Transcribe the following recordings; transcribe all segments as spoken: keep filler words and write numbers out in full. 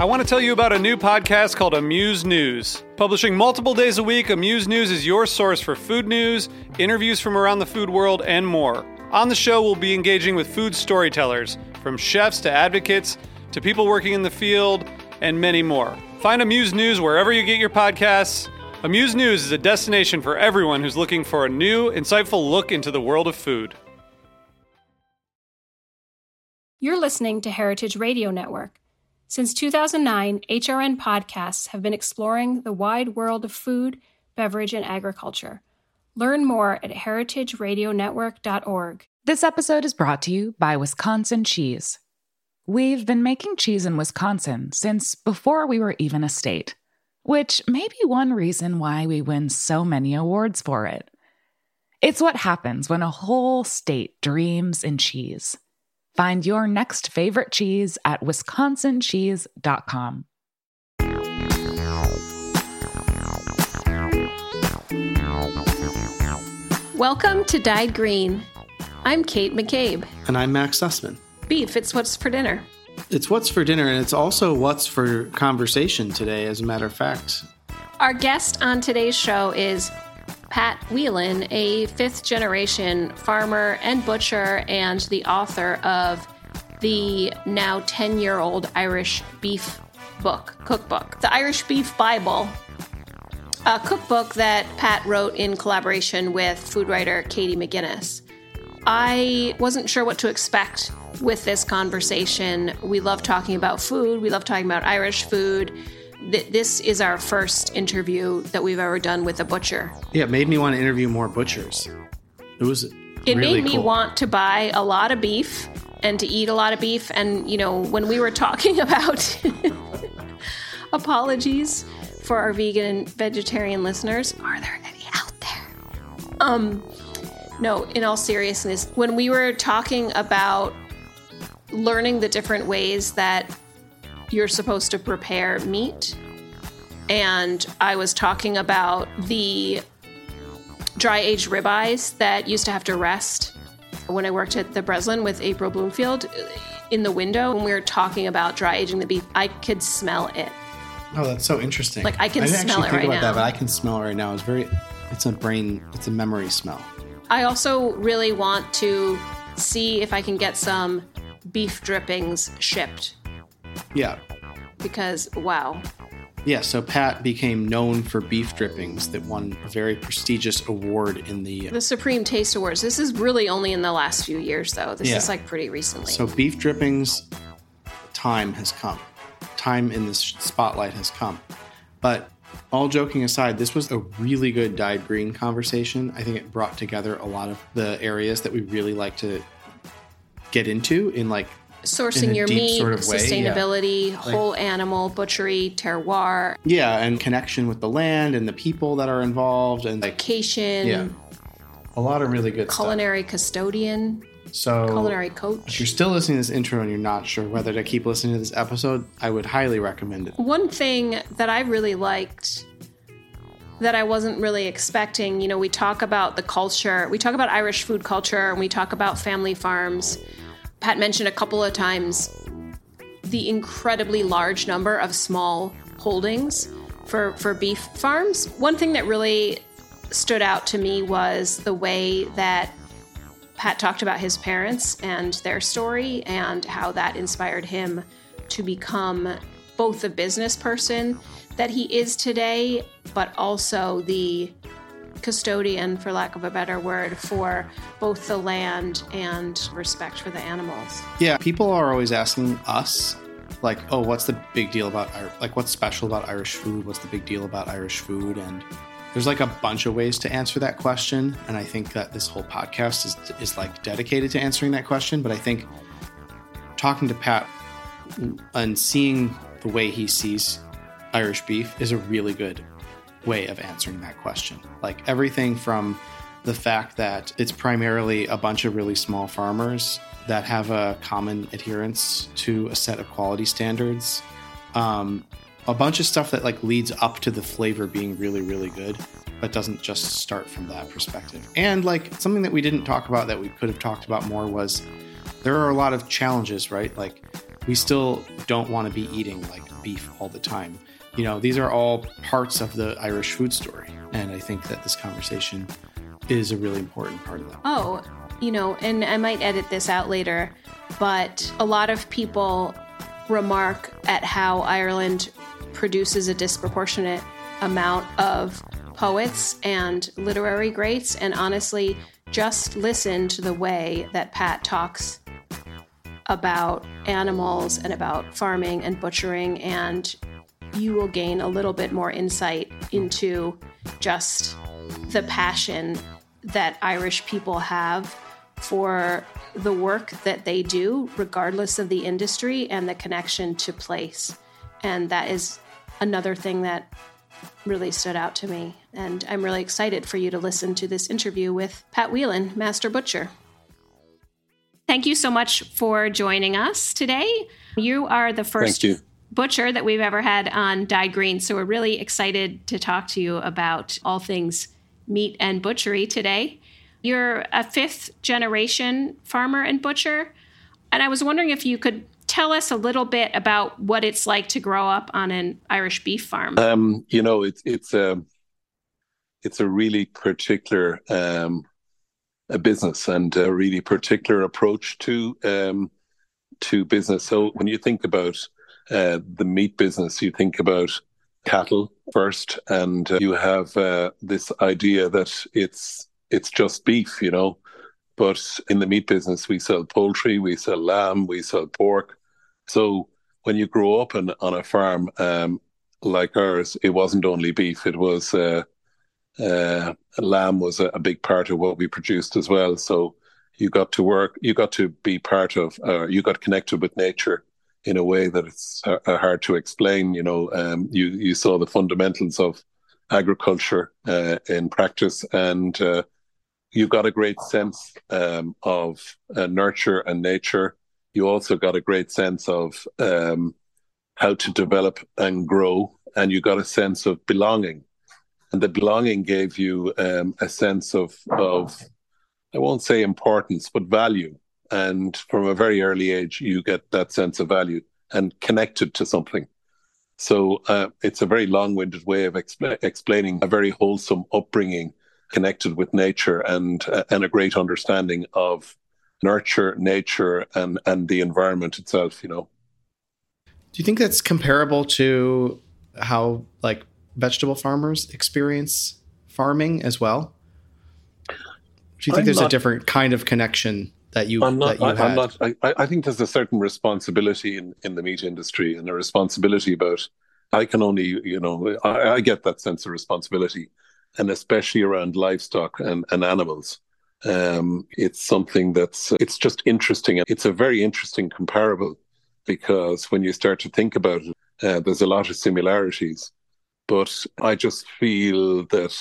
I want to tell you about a new podcast called Amuse News. Publishing multiple days a week, Amuse News is your source for food news, interviews from around the food world, and more. On the show, we'll be engaging with food storytellers, from chefs to advocates to people working in the field, and many more. Find Amuse News wherever you get your podcasts. Amuse News is a destination for everyone who's looking for a new, insightful look into the world of food. You're listening to Heritage Radio Network. Since two thousand nine, H R N podcasts have been exploring the wide world of food, beverage, and agriculture. Learn more at heritage radio network dot org. This episode is brought to you by Wisconsin Cheese. We've been making cheese in Wisconsin since before we were even a state, which may be one reason why we win so many awards for it. It's what happens when a whole state dreams in cheese. Find your next favorite cheese at wisconsin cheese dot com. Welcome to Dyed Green. I'm Kate McCabe. And I'm Max Sussman. Beef, it's what's for dinner. It's what's for dinner, and it's also what's for conversation today, as a matter of fact. Our guest on today's show is Pat Whelan, a fifth-generation farmer and butcher and the author of the now ten-year-old Irish Beef book, cookbook, the Irish Beef Bible, a cookbook that Pat wrote in collaboration with food writer Katie McGinnis. I wasn't sure what to expect with this conversation. We love talking about food. We love talking about Irish food. This is our first interview that we've ever done with a butcher. Yeah, it made me want to interview more butchers. It was It really made me cool. want to buy a lot of beef and to eat a lot of beef. And, you know, when we were talking about apologies for our vegan and vegetarian listeners, are there any out there? Um, no, in all seriousness, when we were talking about learning the different ways that you're supposed to prepare meat, and I was talking about the dry-aged ribeyes that used to have to rest when I worked at the Breslin with April Bloomfield. In the window, when we were talking about dry-aging the beef, I could smell it. Oh, that's so interesting. Like, I can I didn't smell actually it think right about now. that, but I can smell it right now. It's very, it's a brain, it's a memory smell. I also really want to see if I can get some beef drippings shipped. Yeah. Because, wow. Yeah, so Pat became known for beef drippings that won a very prestigious award in the... The Supreme Taste Awards. This is really only in the last few years, though. This Yeah. is, like, pretty recently. So beef drippings, time has come. Time in this spotlight has come. But all joking aside, this was a really good Dyed Green conversation. I think it brought together a lot of the areas that we really like to get into in, like, sourcing in a your deep meat, sort of way, sustainability, yeah. whole Like- animal, butchery, terroir, Yeah, and connection with the land and the people that are involved, and like vacation, yeah, a lot of really good culinary custodian, stuff. So culinary if coach. you're still listening to this intro and you're not sure whether to keep listening to this episode, I would highly recommend it. One thing that I really liked that I wasn't really expecting, you know, we talk about the culture, we talk about Irish food culture, and we talk about family farms. Pat mentioned a couple of times the incredibly large number of small holdings for, for beef farms. One thing that really stood out to me was the way that Pat talked about his parents and their story and how that inspired him to become both the business person that he is today, but also the custodian, for lack of a better word, for both the land and respect for the animals. Yeah, people are always asking us, like, oh, what's the big deal about, like, what's special about Irish food? What's the big deal about Irish food? And there's like a bunch of ways to answer that question. And I think that this whole podcast is, is like dedicated to answering that question. But I think talking to Pat and seeing the way he sees Irish beef is a really good way of answering that question. Like everything from the fact that it's primarily a bunch of really small farmers that have a common adherence to a set of quality standards. Um, a bunch of stuff that like leads up to the flavor being really, really good, but doesn't just start from that perspective. And like something that we didn't talk about that we could have talked about more was there are a lot of challenges, right? Like we still don't want to be eating like beef all the time. You know, these are all parts of the Irish food story. And I think that this conversation is a really important part of that. Oh, you know, and I might edit this out later, but a lot of people remark at how Ireland produces a disproportionate amount of poets and literary greats. And honestly, just listen to the way that Pat talks about animals and about farming and butchering, and you will gain a little bit more insight into just the passion that Irish people have for the work that they do, regardless of the industry, and the connection to place. And that is another thing that really stood out to me. And I'm really excited for you to listen to this interview with Pat Whelan, Master Butcher. Thank you so much for joining us today. You are the first butcher that we've ever had on Dyed Green, so we're really excited to talk to you about all things meat and butchery today. You're a fifth generation farmer and butcher, and I was wondering if you could tell us a little bit about what it's like to grow up on an Irish beef farm. Um, you know, it's it's a it's a really particular um, a business and a really particular approach to um, to business. So when you think about uh, the meat business, you think about cattle first, and uh, you have uh, this idea that it's it's just beef, you know. But in the meat business, we sell poultry, we sell lamb, we sell pork. So when you grow up on, on a farm um, like ours, it wasn't only beef. It was uh, uh, lamb was a, a big part of what we produced as well. So you got to work, you got to be part of, uh, you got connected with nature in a way that it's uh, hard to explain. You know, um, you you saw the fundamentals of agriculture uh, in practice, and uh, you got a great sense um, of uh, nurture and nature. You also got a great sense of um, how to develop and grow, and you got a sense of belonging. And the belonging gave you um, a sense of, of, I won't say importance, but value. And from a very early age, you get that sense of value and connected to something. So uh, it's a very long-winded way of expl- explaining a very wholesome upbringing, connected with nature, and uh, and a great understanding of nurture, nature, and and the environment itself. You know. Do you think that's comparable to how like vegetable farmers experience farming as well? Do you think I'm there's not, a different kind of connection that you I'm not, that you I, had? I'm not. I, I think there's a certain responsibility in, in the meat industry, and a responsibility about. I can only, you know, I, I get that sense of responsibility, and especially around livestock and, and animals. Um, it's something that's, it's just interesting. It's a very interesting comparable, because when you start to think about it, uh, there's a lot of similarities. But I just feel that,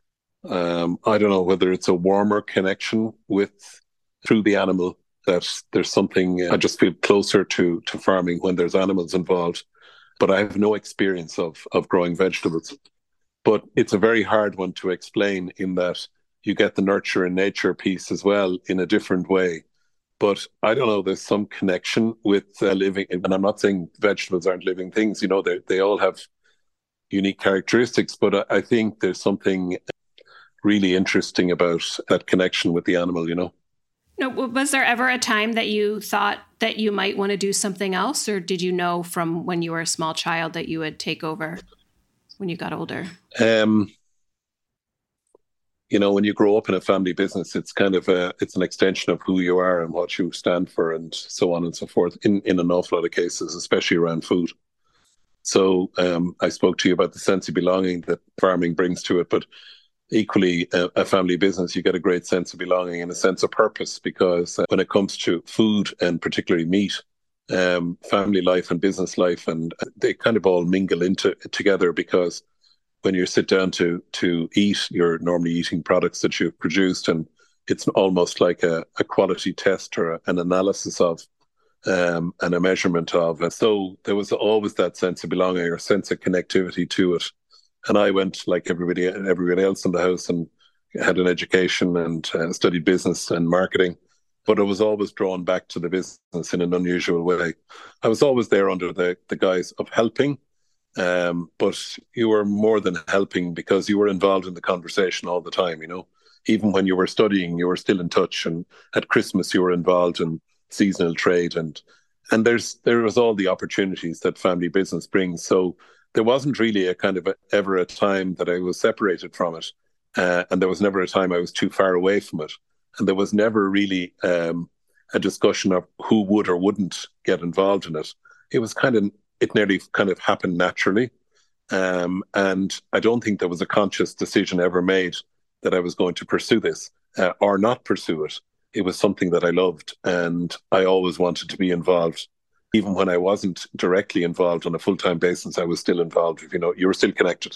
um, I don't know whether it's a warmer connection with, through the animal, that there's something, uh, I just feel closer to, to farming when there's animals involved. But I have no experience of, of growing vegetables. But it's a very hard one to explain, in that you get the nurture and nature piece as well in a different way. But I don't know, there's some connection with uh, living, and I'm not saying vegetables aren't living things, you know, they they all have unique characteristics, but I, I think there's something really interesting about that connection with the animal, you know. No, was there ever a time that you thought that you might want to do something else, or did you know from when you were a small child that you would take over when you got older? Um, you know, when you grow up in a family business, it's kind of a, it's an extension of who you are and what you stand for, and so on and so forth, in, in an awful lot of cases, especially around food. So um, I spoke to you about the sense of belonging that farming brings to it, but equally, a, a family business, you get a great sense of belonging and a sense of purpose, because uh, when it comes to food, and particularly meat, um, family life and business life, and they kind of all mingle into together, because when you sit down to to eat, you're normally eating products that you've produced, and it's almost like a, a quality test or a, an analysis of um, and a measurement of. And so there was always that sense of belonging or sense of connectivity to it. And I went, like everybody everybody else in the house, and had an education and uh, studied business and marketing. but I was always drawn back to the business in an unusual way. I was always there under the, the guise of helping, um, but you were more than helping because you were involved in the conversation all the time, you know. Even when you were studying, you were still in touch, and at Christmas you were involved in seasonal trade, and and there's there was all the opportunities that family business brings. So there wasn't really a kind of a, ever a time that I was separated from it, uh, and there was never a time I was too far away from it, and there was never really um, a discussion of who would or wouldn't get involved in it. It was kind of it nearly kind of happened naturally, um, and I don't think there was a conscious decision ever made that I was going to pursue this uh, or not pursue it. It was something that I loved, and I always wanted to be involved. Even when I wasn't directly involved on a full-time basis, I was still involved. You know, you were still connected.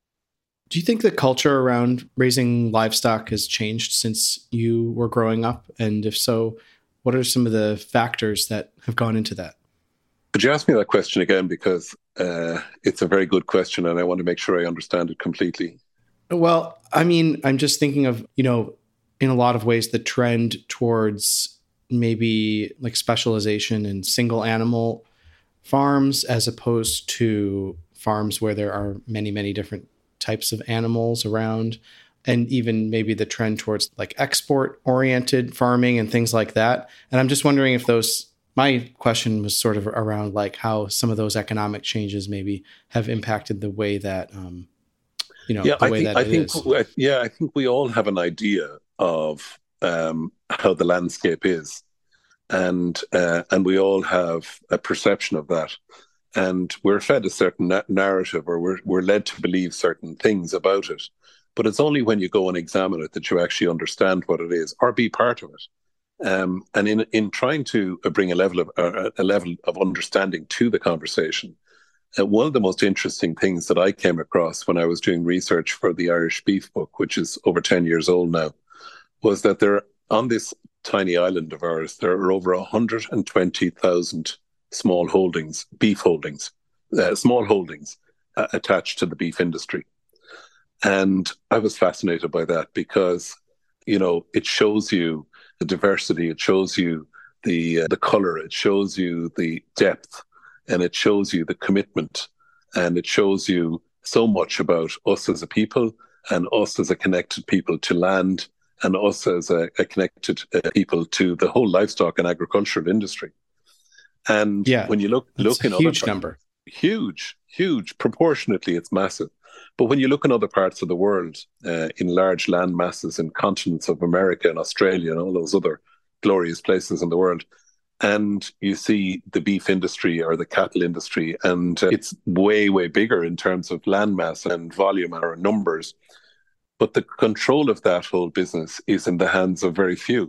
Do you think the culture around raising livestock has changed since you were growing up? And if so, what are some of the factors that have gone into that? Could you ask me that question again? Because uh, it's a very good question, and I want to make sure I understand it completely. Well, I mean, I'm just thinking of, you know, in a lot of ways, the trend towards maybe like specialization in single animal farms as opposed to farms where there are many, many different types of animals around, and even maybe the trend towards like export oriented farming and things like that. And I'm just wondering if those, my question was sort of around like how some of those economic changes maybe have impacted the way that, um, you know, yeah, the I way think, that I it think, is. Yeah, I think we all have an idea of um, how the landscape is, and uh, and we all have a perception of that, and we're fed a certain na- narrative, or we're we're led to believe certain things about it. But it's only when you go and examine it that you actually understand what it is, or be part of it. Um, and in in trying to bring a level of uh, a level of understanding to the conversation. Uh, one of the most interesting things that I came across when I was doing research for the Irish Beef Book, which is over ten years old now, was that there, on this tiny island of ours, there are over one hundred twenty thousand small holdings, beef holdings, uh, small holdings uh, attached to the beef industry. And I was fascinated by that because, you know, it shows you the diversity, it shows you the uh, the color, it shows you the depth, and it shows you the commitment, and it shows you so much about us as a people, and us as a connected people to land, and us as a, a connected uh, people to the whole livestock and agricultural industry. And yeah, when you look look a in huge other parts, number, huge, huge, proportionately, it's massive. But when you look in other parts of the world, uh, in large land masses in continents of America and Australia and all those other glorious places in the world, and you see the beef industry or the cattle industry, and uh, it's way, way bigger in terms of land mass and volume or numbers. But the control of that whole business is in the hands of very few.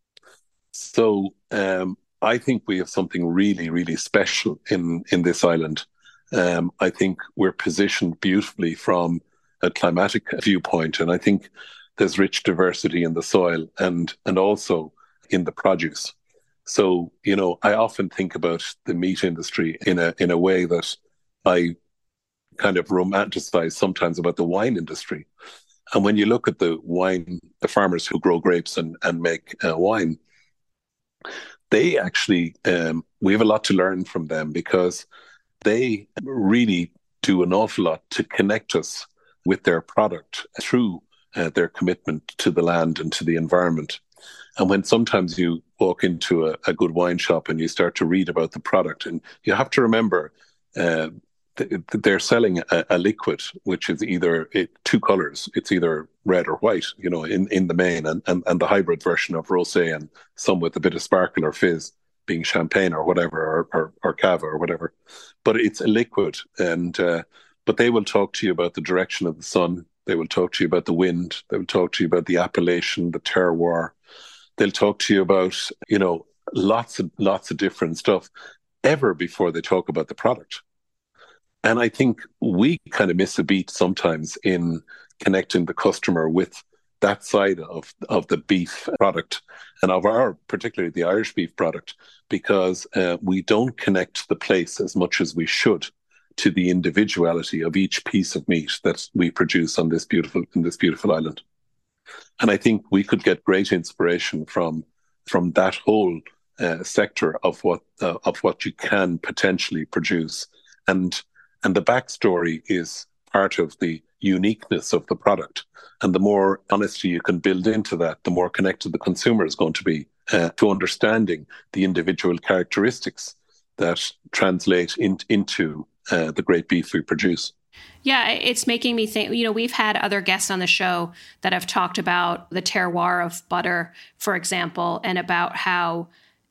So um, I think we have something really, really special in, in this island. Um, I think we're positioned beautifully from a climatic viewpoint, and I think there's rich diversity in the soil and and also in the produce. So, you know, I often think about the meat industry in a in a way that I kind of romanticize sometimes about the wine industry. And when you look at the wine, the farmers who grow grapes and, and make uh, wine, they actually, um, we have a lot to learn from them because they really do an awful lot to connect us with their product through uh, their commitment to the land and to the environment. And when sometimes you walk into a, a good wine shop and you start to read about the product, and you have to remember uh, th- they're selling a, a liquid which is either it, two colors. It's either red or white, you know, in, in the main, and, and, and the hybrid version of rosé, and some with a bit of sparkle or fizz, being champagne or whatever, or, or, or cava or whatever. But it's a liquid, and uh, but they will talk to you about the direction of the sun. They will talk to you about the wind. They will talk to you about the appellation, the terroir. They'll talk to you about, you know, lots of lots of different stuff ever before they talk about the product. And I think we kind of miss a beat sometimes in connecting the customer with that side of, of the beef product and of our, particularly the Irish beef product, because uh, we don't connect the place as much as we should to the individuality of each piece of meat that we produce on this beautiful in this beautiful island. And I think we could get great inspiration from from that whole uh, sector of what uh, of what you can potentially produce, and and the backstory is part of the uniqueness of the product. And the more honesty you can build into that, the more connected the consumer is going to be uh, to understanding the individual characteristics that translate in, into uh, the great beef we produce. Yeah, it's making me think, you know, we've had other guests on the show that have talked about the terroir of butter, for example, and about how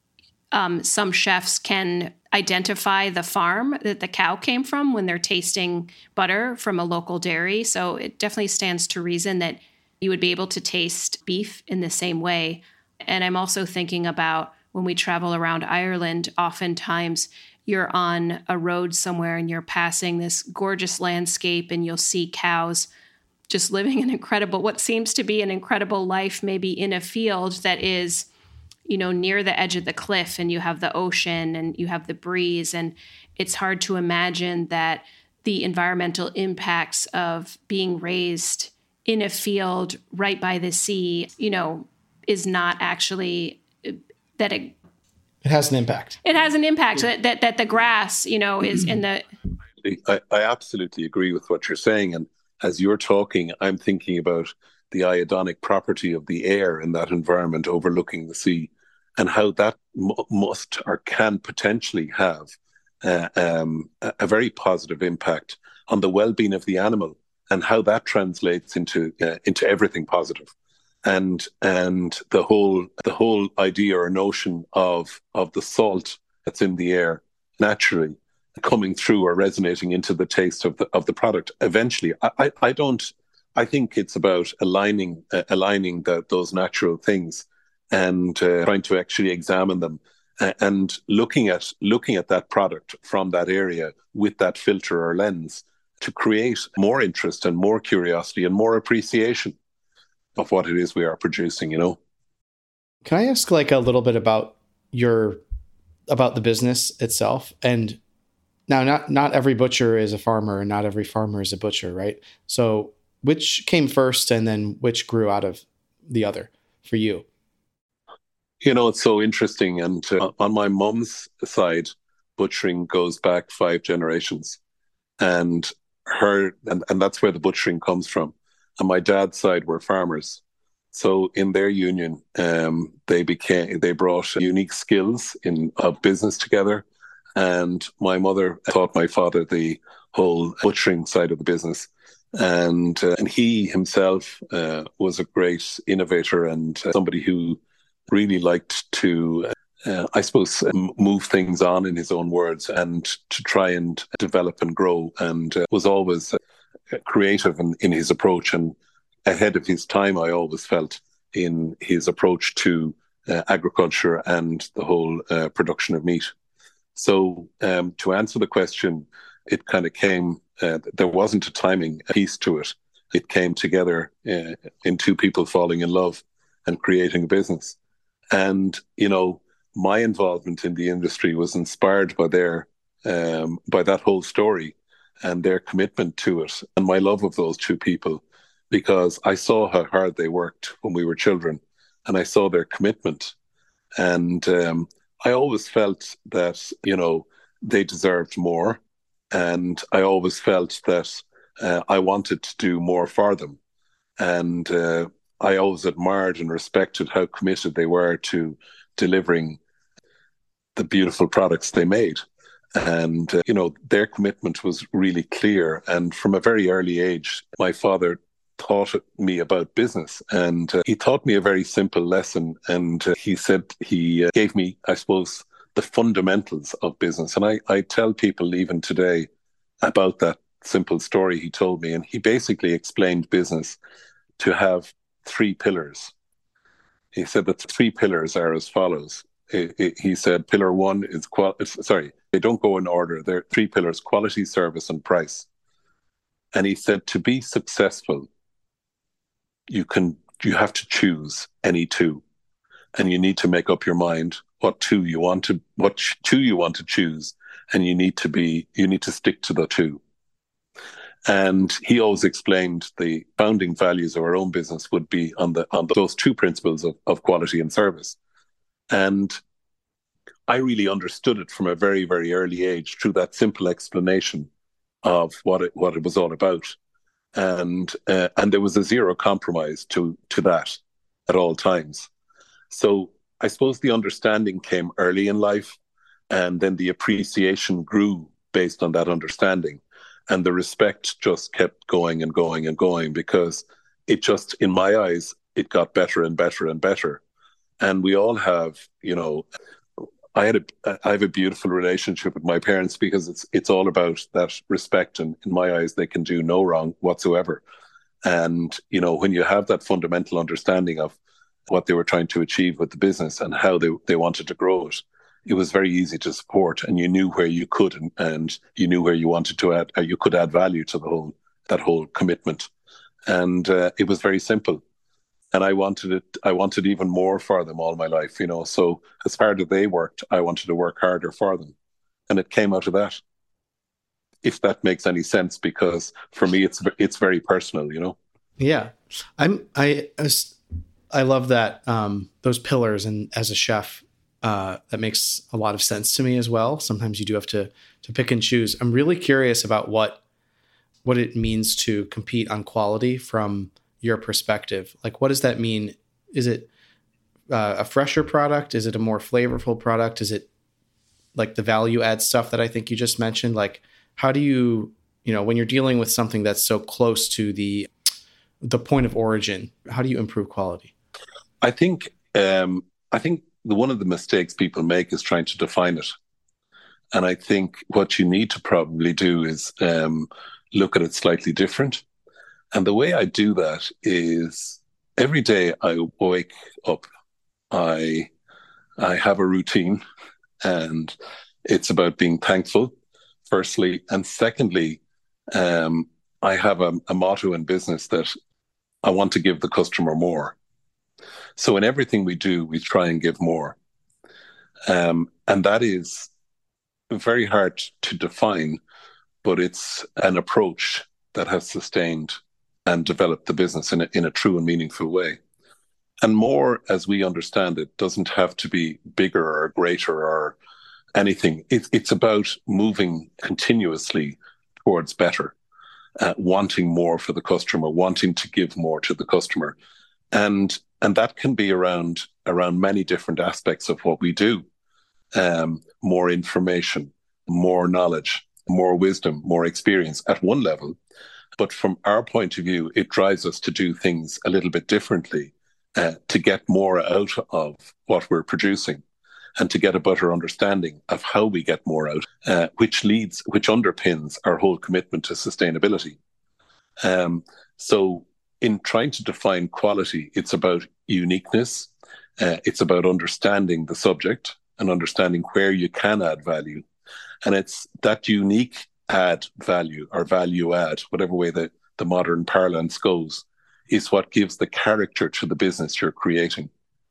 um, some chefs can identify the farm that the cow came from when they're tasting butter from a local dairy. So it definitely stands to reason that you would be able to taste beef in the same way. And I'm also thinking about when we travel around Ireland, oftentimes you're on a road somewhere and you're passing this gorgeous landscape and you'll see cows just living an incredible, what seems to be an incredible life, maybe in a field that is, you know, near the edge of the cliff, and you have the ocean and you have the breeze. And it's hard to imagine that the environmental impacts of being raised in a field right by the sea, you know, is not actually that it It has an impact. It has an impact that that, that the grass, you know, is in the. I, I absolutely agree with what you're saying. And as you're talking, I'm thinking about the iodonic property of the air in that environment overlooking the sea, and how that m- must or can potentially have uh, um, a, a very positive impact on the well-being of the animal, and how that translates into uh, into everything positive. And and the whole the whole idea or notion of of the salt that's in the air naturally coming through or resonating into the taste of the of the product eventually. I I, I don't. I think it's about aligning uh, aligning the, those natural things and uh, trying to actually examine them uh, and looking at looking at that product from that area with that filter or lens to create more interest and more curiosity and more appreciation of what it is we are producing, you know. Can I ask like a little bit about your about the business itself? And now not not every butcher is a farmer and not every farmer is a butcher, right? So which came first and then which grew out of the other for you? You know, it's so interesting. And uh, on my mum's side, butchering goes back five generations. And her and, and that's where the butchering comes from. On my dad's side were farmers. So in their union, um, they became they brought unique skills in of business together. And my mother taught my father the whole butchering side of the business. And uh, and he himself uh, was a great innovator and uh, somebody who really liked to, uh, I suppose, move things on in his own words and to try and develop and grow, and uh, was always creative in, in his approach and ahead of his time, I always felt, in his approach to uh, agriculture and the whole uh, production of meat. So um, to answer the question, it kind of came, uh, there wasn't a timing piece to it. It came together uh, in two people falling in love and creating a business. And, you know, my involvement in the industry was inspired by their, um, by that whole story and their commitment to it, and my love of those two people, because I saw how hard they worked when we were children, and I saw their commitment. And um, I always felt that, you know, they deserved more. And I always felt that uh, I wanted to do more for them. And uh, I always admired and respected how committed they were to delivering the beautiful products they made. And, uh, you know, their commitment was really clear. And from a very early age, my father taught me about business. And uh, he taught me a very simple lesson. And uh, he said, he uh, gave me, I suppose, the fundamentals of business. And I, I tell people even today about that simple story he told me. And he basically explained business to have three pillars. He said that the three pillars are as follows. He said, pillar one is, qual- sorry, they don't go in order. There are three pillars: quality, service, and price. And he said, to be successful, you can, you have to choose any two, and you need to make up your mind what two you want to, what two you want to choose. And you need to be, you need to stick to the two. And he always explained the founding values of our own business would be on the, on the, those two principles of, of quality and service. And I really understood it from a very, very early age through that simple explanation of what it what it was all about. And uh, and there was a zero compromise to to that at all times. So I suppose the understanding came early in life, and then the appreciation grew based on that understanding. And the respect just kept going and going and going, because it just, in my eyes, it got better and better and better. And we all have, you know, I had a, I have a beautiful relationship with my parents, because it's it's all about that respect. And in my eyes, they can do no wrong whatsoever. And, you know, when you have that fundamental understanding of what they were trying to achieve with the business and how they, they wanted to grow it, it was very easy to support, and you knew where you could, and, and you knew where you wanted to add, or you could add value to the whole, that whole commitment. And uh, it was very simple. And I wanted it, I wanted even more for them all my life, you know. So as hard as they worked, I wanted to work harder for them. And it came out of that, if that makes any sense, because for me, it's, it's very personal, you know? Yeah. I'm, I, I love that, um, those pillars. And as a chef, Uh, that makes a lot of sense to me as well. Sometimes you do have to to pick and choose. I'm really curious about what what it means to compete on quality from your perspective. Like, what does that mean? Is it uh, a fresher product? Is it a more flavorful product? Is it like the value add stuff that I think you just mentioned? Like, how do you, you know, when you're dealing with something that's so close to the the point of origin, how do you improve quality? I think um, I think. The, one of the mistakes people make is trying to define it. And I think what you need to probably do is um, look at it slightly different. And the way I do that is every day I wake up, I I have a routine, and it's about being thankful, firstly. And secondly, um, I have a, a motto in business that I want to give the customer more. So in everything we do, we try and give more. Um, and that is very hard to define, but it's an approach that has sustained and developed the business in a, in a true and meaningful way. And more, as we understand it, doesn't have to be bigger or greater or anything. It, it's about moving continuously towards better, uh, wanting more for the customer, wanting to give more to the customer. And and that can be around around many different aspects of what we do. Um, more information, more knowledge, more wisdom, more experience at one level. But from our point of view, it drives us to do things a little bit differently, uh, to get more out of what we're producing, and to get a better understanding of how we get more out, uh, which leads, which underpins our whole commitment to sustainability. Um, so in trying to define quality, it's about uniqueness. Uh, it's about understanding the subject and understanding where you can add value. And it's that unique add value or value add, whatever way the, the modern parlance goes, is what gives the character to the business you're creating.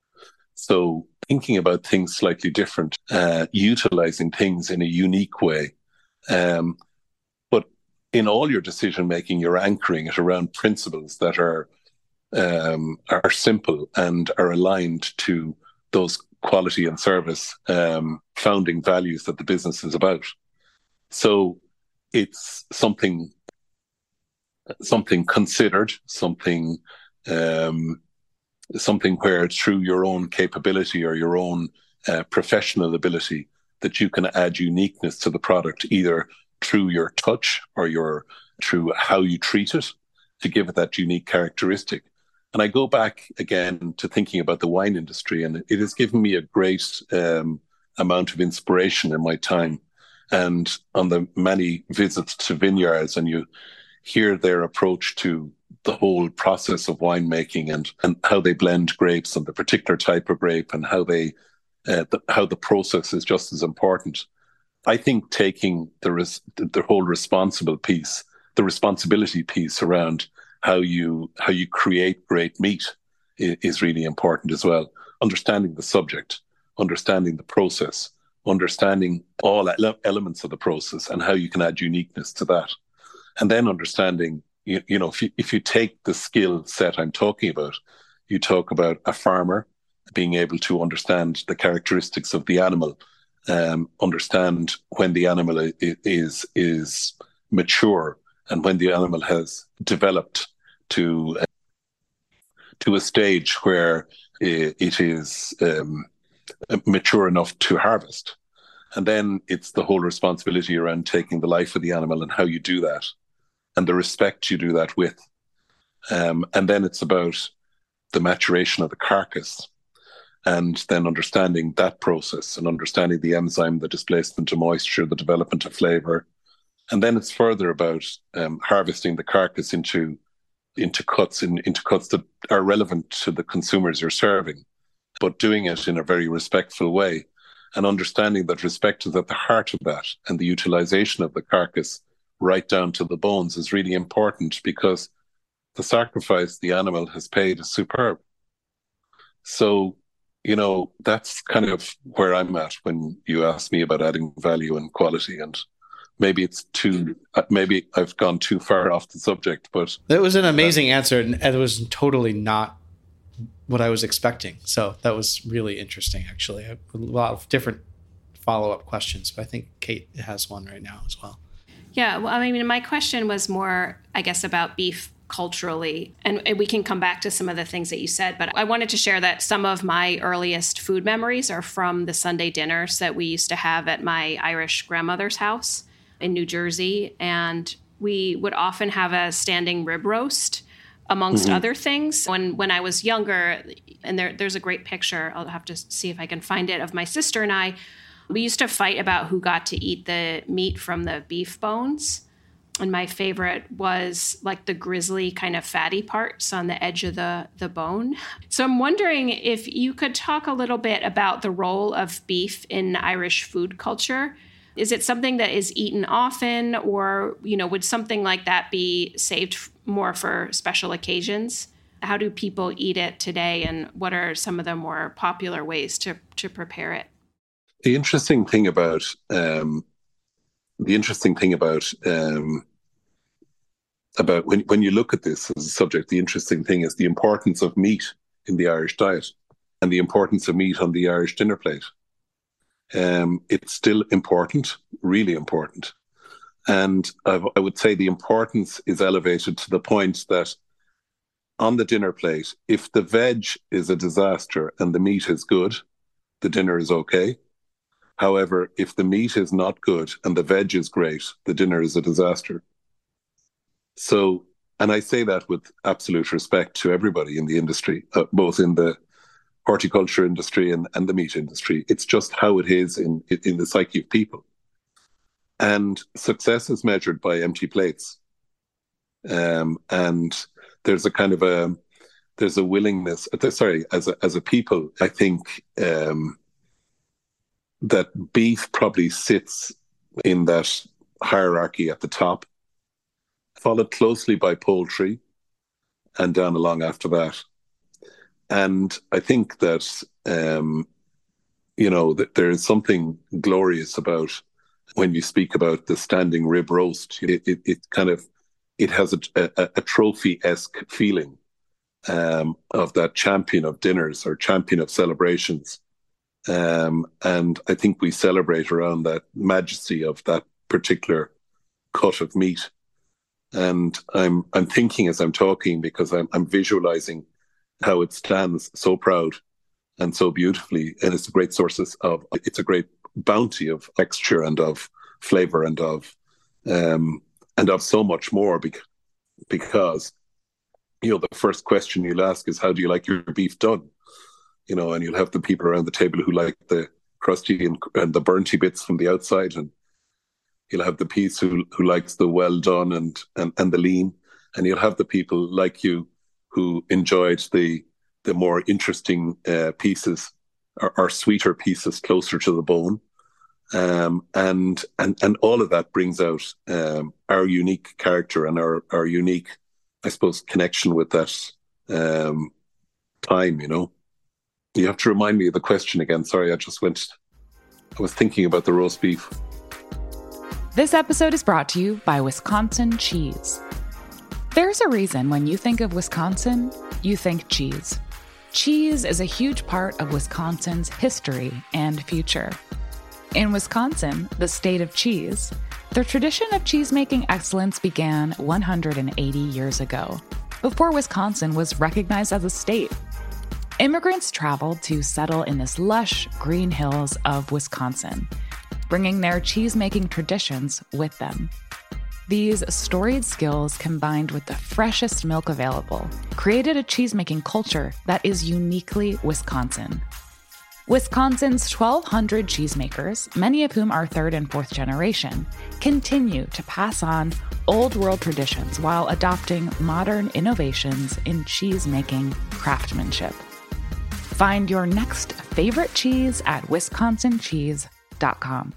So thinking about things slightly different, uh, utilizing things in a unique way. Um, but in all your decision making, you're anchoring it around principles that are um, are simple and are aligned to those quality and service um, founding values that the business is about. So it's something something considered, something um, something where through your own capability or your own uh, professional ability that you can add uniqueness to the product, either through your touch or your through how you treat it, to give it that unique characteristic. And I go back again to thinking about the wine industry, and it has given me a great um, amount of inspiration in my time. And on the many visits to vineyards, and you hear their approach to the whole process of winemaking, and, and how they blend grapes and the particular type of grape, and how they uh, the, how the process is just as important. I think taking the res- the whole responsible piece, the responsibility piece around how you how you create great meat is, is really important as well. Understanding the subject, understanding the process, understanding all ele- elements of the process and how you can add uniqueness to that. And then understanding, you, you know, if you, if you take the skill set I'm talking about, you talk about a farmer, being able to understand the characteristics of the animal, um, understand when the animal is is mature and when the animal has developed to uh, to a stage where it is um, mature enough to harvest. And then it's the whole responsibility around taking the life of the animal and how you do that and the respect you do that with. Um, and then it's about the maturation of the carcass and then understanding that process and understanding the enzyme, the displacement of moisture, the development of flavor. And then it's further about um, harvesting the carcass into into cuts, in, into cuts that are relevant to the consumers you're serving, but doing it in a very respectful way and understanding that respect is at the heart of that, and the utilization of the carcass right down to the bones is really important, because the sacrifice the animal has paid is superb. So, you know, that's kind of where I'm at when you ask me about adding value and quality. And maybe it's too, maybe I've gone too far off the subject, but that was an amazing uh, answer, and it was totally not what I was expecting. So that was really interesting, actually. A lot of different follow-up questions, but I think Kate has one right now as well. Yeah, well, I mean, my question was more, I guess, about beef culturally, and we can come back to some of the things that you said, but I wanted to share that some of my earliest food memories are from the Sunday dinners that we used to have at my Irish grandmother's house in New Jersey, and we would often have a standing rib roast amongst mm-hmm. other things. When when I was younger, and there, there's a great picture, I'll have to see if I can find it, of my sister and I, we used to fight about who got to eat the meat from the beef bones. And my favorite was like the grizzly kind of fatty parts on the edge of the, the bone. So I'm wondering if you could talk a little bit about the role of beef in Irish food culture. Is it something that is eaten often, or, you know, would something like that be saved more for special occasions? How do people eat it today, and what are some of the more popular ways to, to prepare it? The interesting thing about um, the interesting thing about um, about when when you look at this as a subject, the interesting thing is the importance of meat in the Irish diet and the importance of meat on the Irish dinner plate. Um, it's still important, really important. And I've, I would say the importance is elevated to the point that on the dinner plate, if the veg is a disaster and the meat is good, the dinner is okay. However, if the meat is not good and the veg is great, the dinner is a disaster. So, and I say that with absolute respect to everybody in the industry, uh, both in the horticulture industry and, and the meat industry. It's just how it is in, in the psyche of people. And success is measured by empty plates. Um, and there's a kind of a, there's a willingness, sorry, as a, as a people, I think um, that beef probably sits in that hierarchy at the top, followed closely by poultry, and down along after that. And I think that, um, you know, that there is something glorious about when you speak about the standing rib roast. It, it, it kind of, it has a, a, a trophy-esque feeling um, of that champion of dinners or champion of celebrations. Um, and I think we celebrate around that majesty of that particular cut of meat. And I'm I'm thinking as I'm talking, because I'm I'm visualizing how it stands so proud and so beautifully, and it's a great source of it's a great bounty of texture and of flavor and of um and of so much more, because because you know, the first question you'll ask is, how do you like your beef done? You know, and you'll have the people around the table who like the crusty and, and the burnty bits from the outside, and you'll have the piece who who likes the well done and, and, and the lean, and you'll have the people like you who enjoyed the the more interesting uh, pieces or, or sweeter pieces closer to the bone, um, and and and all of that brings out um, our unique character and our our unique, I suppose, connection with that um, time. You know, you have to remind me of the question again. Sorry, I just went. I was thinking about the roast beef. This episode is brought to you by Wisconsin Cheese. There's a reason when you think of Wisconsin, you think cheese. Cheese is a huge part of Wisconsin's history and future. In Wisconsin, the state of cheese, the tradition of cheese-making excellence began one hundred eighty years ago, before Wisconsin was recognized as a state. Immigrants traveled to settle in this lush green hills of Wisconsin, bringing their cheese-making traditions with them. These storied skills, combined with the freshest milk available, created a cheese-making culture that is uniquely Wisconsin. Wisconsin's twelve hundred cheesemakers, many of whom are third and fourth generation, continue to pass on old world traditions while adopting modern innovations in cheese-making craftsmanship. Find your next favorite cheese at wisconsin cheese dot com.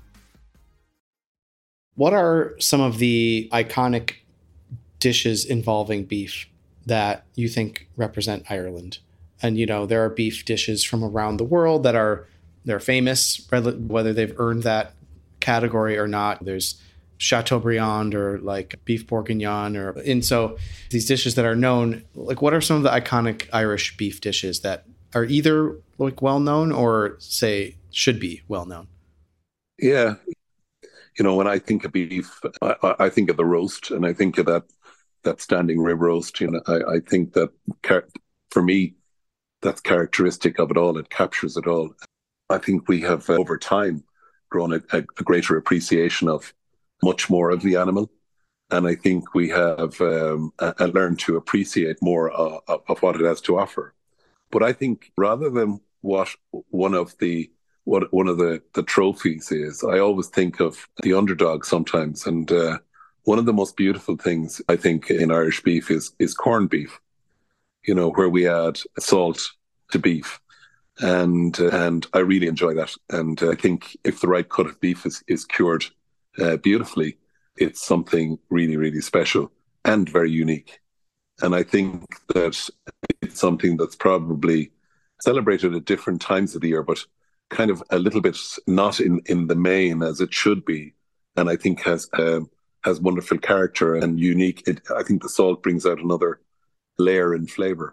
What are some of the iconic dishes involving beef that you think represent Ireland? And, you know, there are beef dishes from around the world that are, they're famous, whether they've earned that category or not. There's Chateaubriand or like beef bourguignon, or, and so these dishes that are known, like what are some of the iconic Irish beef dishes that are either like well known or say should be well known? Yeah. You know, when I think of beef, I, I think of the roast, and I think of that, that standing rib roast. You know, I, I think that for me, that's characteristic of it all. It captures it all. I think we have, uh, over time, grown a, a, a greater appreciation of much more of the animal. And I think we have um, uh, learned to appreciate more uh, of, of what it has to offer. But I think rather than what one of the what one of the, the trophies is, I always think of the underdog sometimes. And uh, one of the most beautiful things, I think, in Irish beef is is corned beef. You know, where we add salt to beef. And uh, and I really enjoy that. And uh, I think if the right cut of beef is, is cured uh, beautifully, it's something really, really special and very unique. And I think that it's something that's probably celebrated at different times of the year, but kind of a little bit not in, in the main as it should be. And I think has uh, has wonderful character and unique. It, I think the salt brings out another layer in flavor.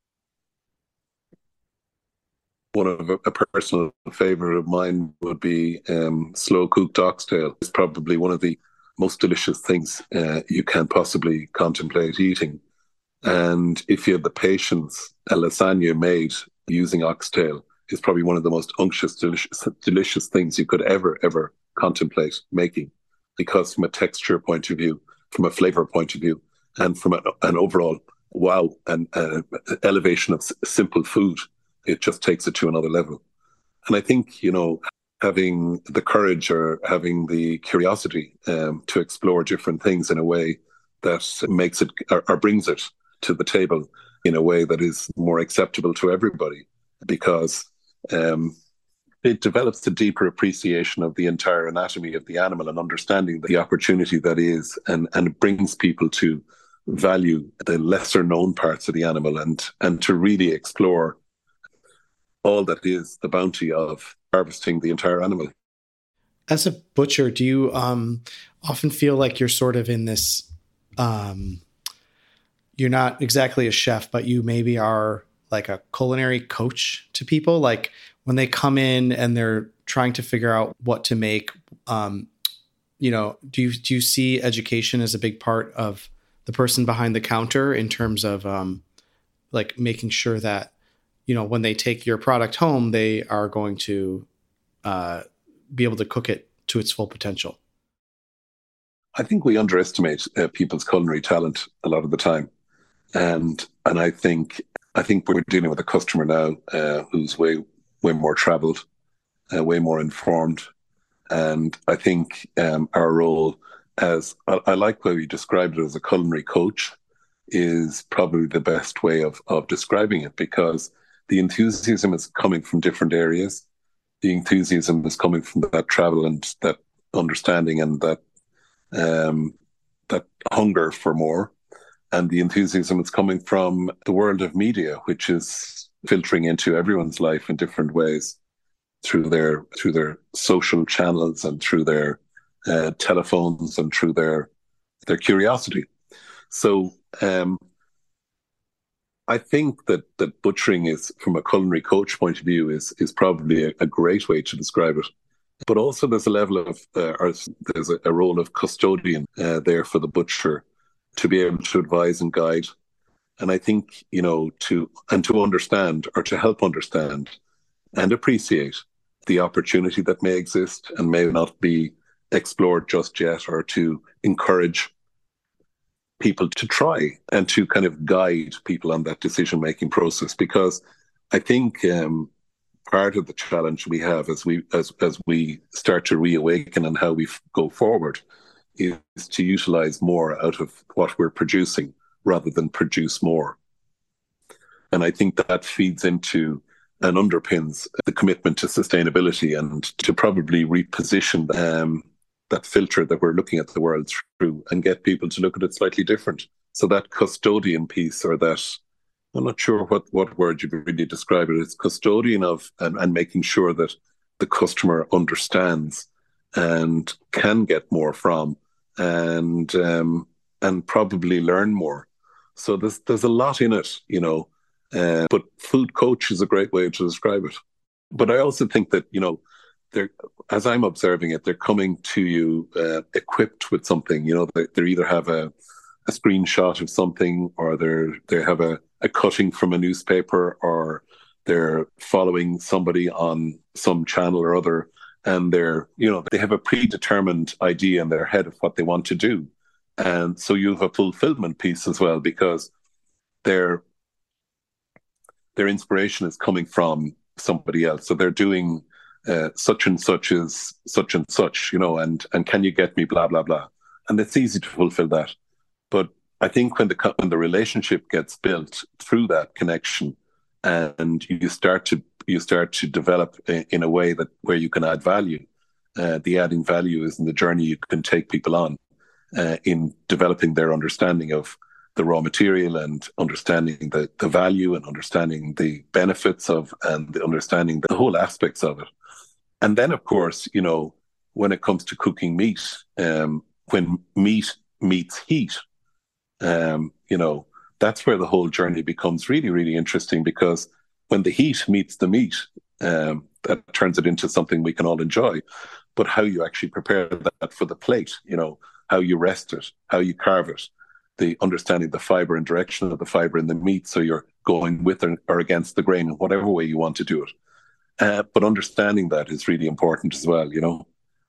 One of a, a personal favorite of mine would be um, slow cooked oxtail. It's probably one of the most delicious things uh, you can possibly contemplate eating. And if you have the patience, a lasagna made using oxtail is probably one of the most unctuous, delicious, delicious things you could ever, ever contemplate making. Because from a texture point of view, from a flavor point of view, and from an, an overall wow and uh, elevation of s- simple food, it just takes it to another level. And I think, you know, having the courage or having the curiosity um, to explore different things in a way that makes it or, or brings it to the table in a way that is more acceptable to everybody, because um, it develops a deeper appreciation of the entire anatomy of the animal and understanding the opportunity that is, and, and it brings people to value the lesser known parts of the animal and, and to really explore all that is the bounty of harvesting the entire animal. As a butcher, do you um, often feel like you're sort of in this, um, you're not exactly a chef, but you maybe are like a culinary coach to people? Like when they come in and they're trying to figure out what to make, um, you know, do you, do you see education as a big part of the person behind the counter in terms of um, like making sure that, you know, when they take your product home, they are going to uh, be able to cook it to its full potential? I think we underestimate uh, people's culinary talent a lot of the time. And and I think I think we're dealing with a customer now uh, who's way, way more traveled, uh, way more informed. And I think um, our role as, I, I like how you described it as a culinary coach, is probably the best way of, of describing it, because the enthusiasm is coming from different areas. The enthusiasm is coming from that travel and that understanding and that um, that hunger for more. And the enthusiasm is coming from the world of media, which is filtering into everyone's life in different ways through their through their social channels and through their uh, telephones and through their their curiosity. So um, I think that that butchering is, from a culinary coach point of view, is is probably a, a great way to describe it. But also there's a level of, uh, or there's a, a role of custodian uh, there for the butcher to be able to advise and guide. And I think, you know, to, and to understand or to help understand and appreciate the opportunity that may exist and may not be explored just yet, or to encourage people to try and to kind of guide people on that decision-making process. Because I think um, part of the challenge we have as we as as we start to reawaken and how we f- go forward is to utilize more out of what we're producing rather than produce more. And I think that feeds into and underpins the commitment to sustainability and to probably reposition um, that filter that we're looking at the world through and get people to look at it slightly different. So that custodian piece, or that, I'm not sure what, what word you really describe it, it's custodian of and, and making sure that the customer understands and can get more from and um, and probably learn more. So there's there's a lot in it, you know. Uh, but food coach is a great way to describe it. But I also think that, you know, they're, as I'm observing it, they're coming to you uh, equipped with something. You know, they, they either have a, a screenshot of something, or they're they have a, a cutting from a newspaper, or they're following somebody on some channel or other, and they're, you know, they have a predetermined idea in their head of what they want to do. And so you have a fulfillment piece as well, because they're their inspiration is coming from somebody else. So they're doing uh, such and such is such and such, you know, and and can you get me blah, blah, blah. And it's easy to fulfill that. But I think when the when the relationship gets built through that connection, and you start to you start to develop in a way that where you can add value, uh, the adding value is in the journey you can take people on uh, in developing their understanding of the raw material, and understanding the, the value, and understanding the benefits of, and the understanding the whole aspects of it. And then, of course, you know, when it comes to cooking meat, um, when meat meets heat, um, you know, that's where the whole journey becomes really, really interesting, because when the heat meets the meat, um, that turns it into something we can all enjoy. But how you actually prepare that for the plate, you know, how you rest it, how you carve it, the understanding the fiber and direction of the fiber in the meat, so you're going with or, or against the grain in whatever way you want to do it. Uh, but understanding that is really important as well, you know.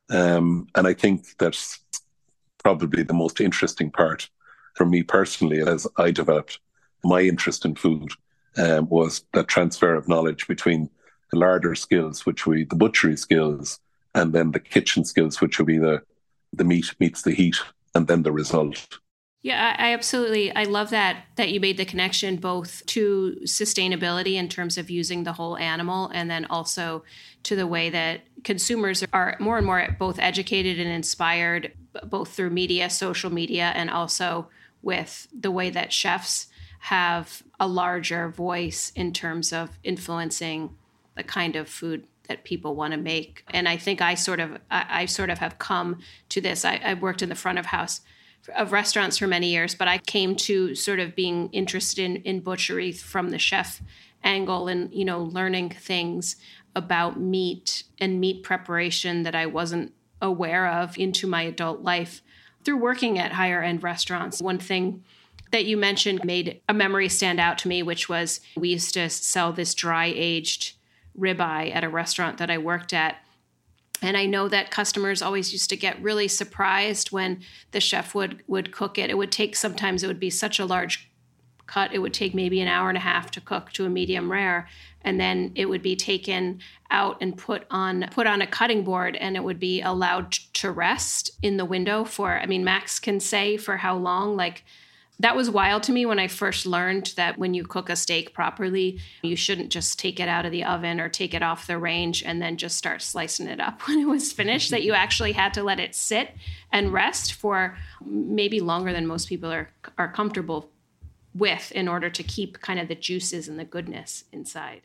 Um, and I think that's probably the most interesting part for me personally, as I developed my interest in food, um, was that transfer of knowledge between the larder skills, which would be the butchery skills, and then the kitchen skills, which would be the, the meat meets the heat, and then the result. Yeah, I absolutely. I love that that you made the connection both to sustainability in terms of using the whole animal, and then also to the way that consumers are more and more both educated and inspired, both through media, social media, and also with the way that chefs have a larger voice in terms of influencing the kind of food that people want to make. And I think I sort of, I, I sort of have come to this. I, I worked in the front of house of restaurants for many years, but I came to sort of being interested in, in butchery from the chef angle, and, you know, learning things about meat and meat preparation that I wasn't aware of into my adult life through working at higher end restaurants. One thing that you mentioned made a memory stand out to me, which was we used to sell this dry aged ribeye at a restaurant that I worked at. And I know that customers always used to get really surprised when the chef would, would cook it. It would take, sometimes it would be such a large cut, it would take maybe an hour and a half to cook to a medium rare. And then it would be taken out and put on put on a cutting board, and it would be allowed to rest in the window for, I mean, Max can say for how long. Like, that was wild to me when I first learned that when you cook a steak properly, you shouldn't just take it out of the oven or take it off the range and then just start slicing it up when it was finished, that you actually had to let it sit and rest for maybe longer than most people are are comfortable with, in order to keep kind of the juices and the goodness inside.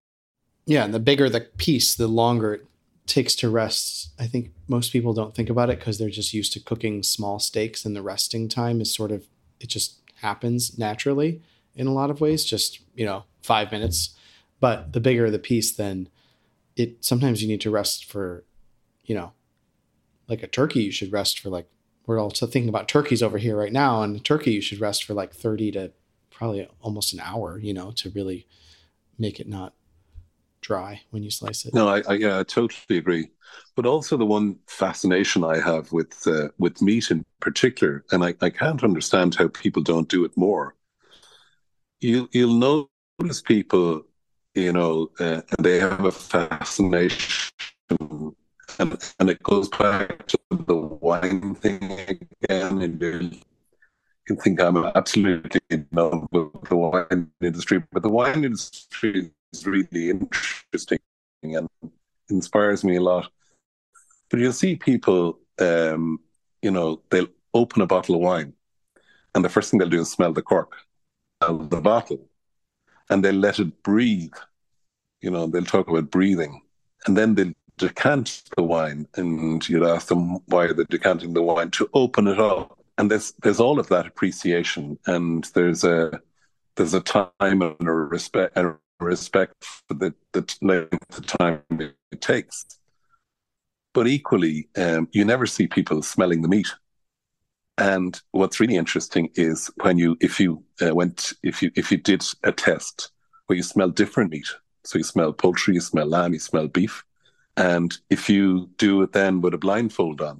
Yeah, and the bigger the piece, the longer it takes to rest. I think most people don't think about it because they're just used to cooking small steaks, and the resting time is sort of, it just happens naturally. in a lot of ways, just, you know, five minutes. But the bigger the piece, then it sometimes you need to rest for, you know, like a turkey, you should rest for like, we're also thinking about turkeys over here right now, and a turkey you should rest for like thirty to probably almost an hour, you know, to really make it not dry when you slice it. No, I, I yeah, I totally agree. But also the one fascination I have with uh, with meat in particular, and I, I can't understand how people don't do it more. You you'll notice people, you know, uh, they have a fascination, and and it goes back to the wine thing again, and you can think I'm absolutely in love with the wine industry, but the wine industry is really interesting and inspires me a lot. But you'll see people, um, you know, they'll open a bottle of wine, and the first thing they'll do is smell the cork out of the bottle, and they'll let it breathe. You know, they'll talk about breathing, and then they'll decant the wine, and you'd ask them why they're decanting the wine, to open it up. And there's there's all of that appreciation, and there's a there's a time and a respect and a respect for the, the length of time it takes. But equally, um, you never see people smelling the meat. And what's really interesting is when you if you uh, went if you if you did a test where you smell different meat, so you smell poultry, you smell lamb, you smell beef, and if you do it then with a blindfold on.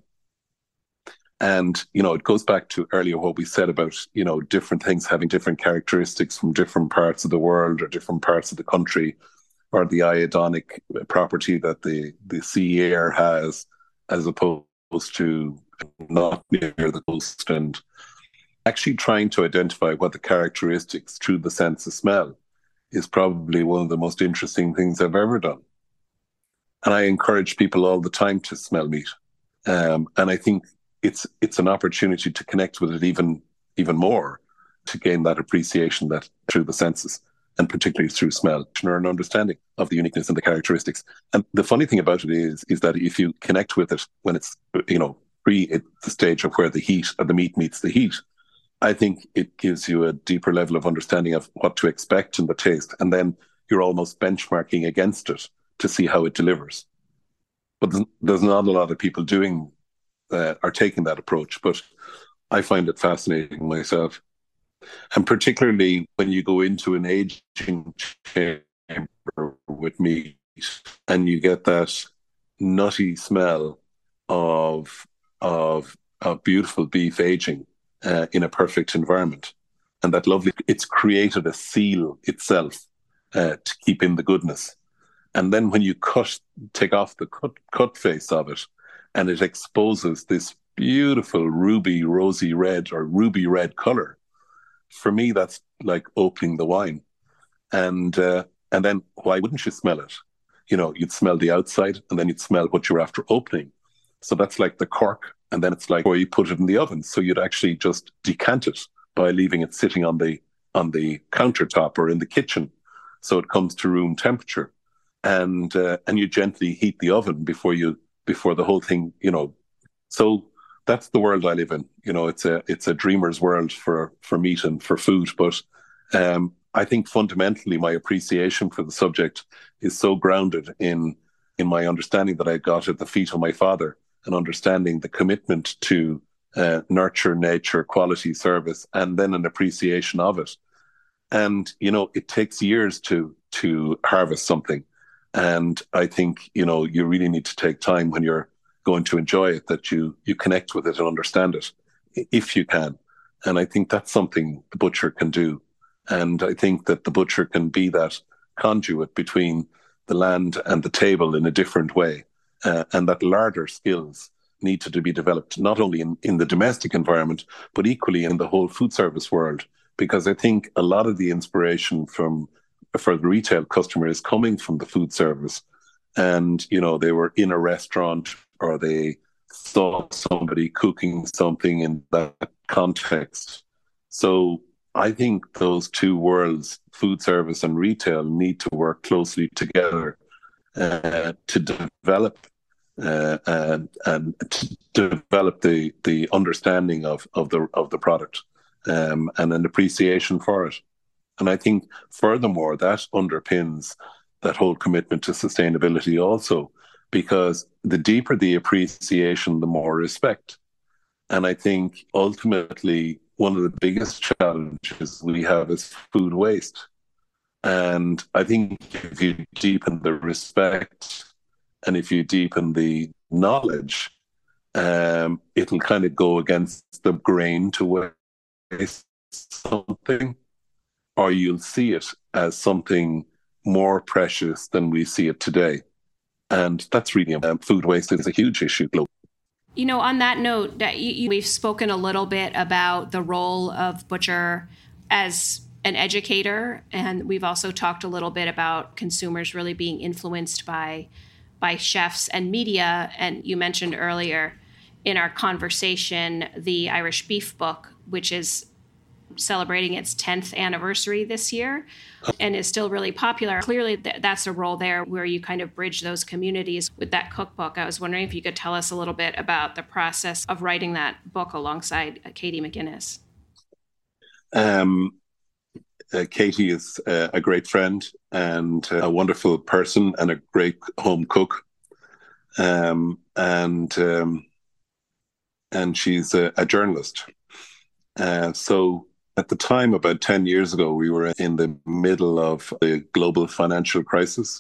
And, you know, it goes back to earlier what we said about, you know, different things having different characteristics from different parts of the world or different parts of the country, or the iodonic property that the, the sea air has, as opposed to not near the coast. And actually trying to identify what the characteristics through the sense of smell is probably one of the most interesting things I've ever done. And I encourage people all the time to smell meat. Um, and I think it's it's an opportunity to connect with it even even more, to gain that appreciation that through the senses, and particularly through smell, or an understanding of the uniqueness and the characteristics. And the funny thing about it is, is that if you connect with it when it's, you know, pre the stage of where the heat or the meat meets the heat, I think it gives you a deeper level of understanding of what to expect in the taste. And then you're almost benchmarking against it to see how it delivers. But there's not a lot of people doing uh, are taking that approach, but I find it fascinating myself. And particularly when you go into an aging chamber with meat and you get that nutty smell of of, of beautiful beef aging uh, in a perfect environment, and that lovely, it's created a seal itself uh, to keep in the goodness. And then when you cut, take off the cut, cut face of it, and it exposes this beautiful ruby rosy red or ruby red color. For me, that's like opening the wine. And uh, and then why wouldn't you smell it? You know, you'd smell the outside, and then you'd smell what you're after opening. So that's like the cork, and then it's like where you put it in the oven. So you'd actually just decant it by leaving it sitting on the on the countertop or in the kitchen, so it comes to room temperature. And uh, and you gently heat the oven before you before the whole thing, you know. So that's the world I live in. You know, it's a it's a dreamer's world for for meat and for food. But um, I think fundamentally my appreciation for the subject is so grounded in in my understanding that I got at the feet of my father, and understanding the commitment to uh, nurture, nature, quality service, and then an appreciation of it. And you know, it takes years to to harvest something. And I think, you know, you really need to take time when you're going to enjoy it, that you you connect with it and understand it, if you can. And I think that's something the butcher can do. And I think that the butcher can be that conduit between the land and the table in a different way. Uh, and that larder skills need to be developed, not only in, in the domestic environment, but equally in the whole food service world. Because I think a lot of the inspiration from for the retail customer is coming from the food service. And, you know, they were in a restaurant, or they saw somebody cooking something in that context. So I think those two worlds, food service and retail, need to work closely together uh, to develop uh, and and to develop the the understanding of of the of the product um, and an appreciation for it. And I think, furthermore, that underpins that whole commitment to sustainability also, because the deeper the appreciation, the more respect. And I think ultimately one of the biggest challenges we have is food waste. And I think if you deepen the respect and if you deepen the knowledge, um, it'll kind of go against the grain to waste something, or you'll see it as something more precious than we see it today. And that's really, um, food waste is a huge issue globally. You know, on that note, that you, you, we've spoken a little bit about the role of Butcher as an educator, and we've also talked a little bit about consumers really being influenced by by chefs and media. And you mentioned earlier in our conversation the Irish Beef Book, which is celebrating its tenth anniversary this year and is still really popular. Clearly, th- that's a role there where you kind of bridge those communities with that cookbook. I was wondering if you could tell us a little bit about the process of writing that book alongside uh, Katie McGuinness. Um, uh, Katie is uh, a great friend and a wonderful person and a great home cook. Um, and um, and she's a, a journalist. Uh, so at the time, about ten years ago, we were in the middle of the global financial crisis.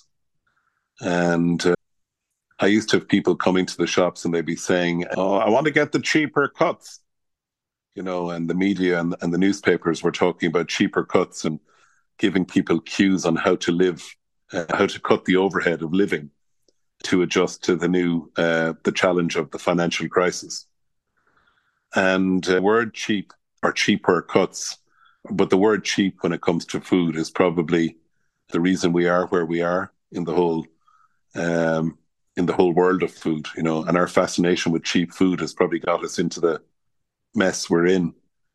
And uh, I used to have people coming to the shops and they'd be saying, oh, I want to get the cheaper cuts. You know, and the media and, and the newspapers were talking about cheaper cuts and giving people cues on how to live, uh, how to cut the overhead of living to adjust to the new, uh, the challenge of the financial crisis. And uh, the word cheap or cheaper cuts, but the word cheap when it comes to food is probably the reason we are where we are in the whole, um, in the whole world of food, you know, and our fascination with cheap food has probably got us into the mess we're in.